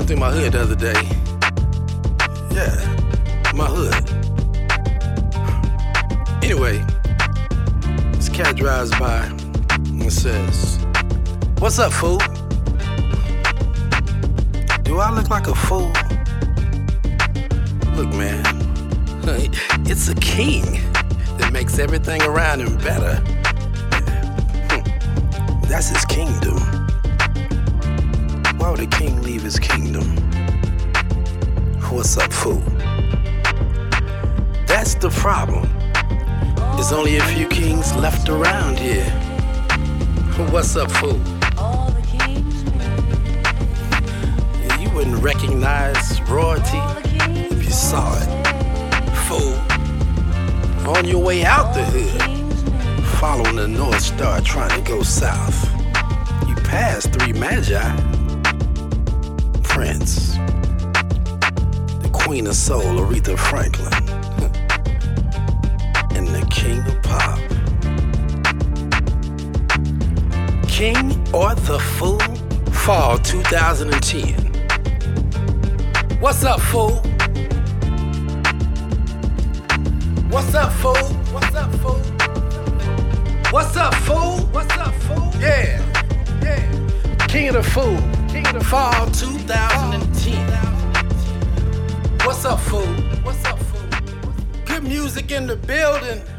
Going through my hood the other day. Yeah, my hood. Anyway, this cat drives by and says, "What's up, fool?" Do I look like a fool? Look, man, it's a king that makes everything around him better. That's his kingdom. Why would a king leave his kingdom? What's up, fool? That's the problem. There's only a few kings left around here. What's up, fool? You wouldn't recognize royalty if you saw it. Fool, on your way out the hood, following the North Star trying to go south, you pass three magi. Prince, the Queen of Soul, Aretha Franklin, and the King of Pop. King or the Fool? Fall 2010. What's up, fool? What's up, fool? What's up, fool? What's up, fool? What's up, fool? Yeah, yeah. King of the Fool. King of the Fall 2010. What's up, fool? What's up, fool? Good music in the building.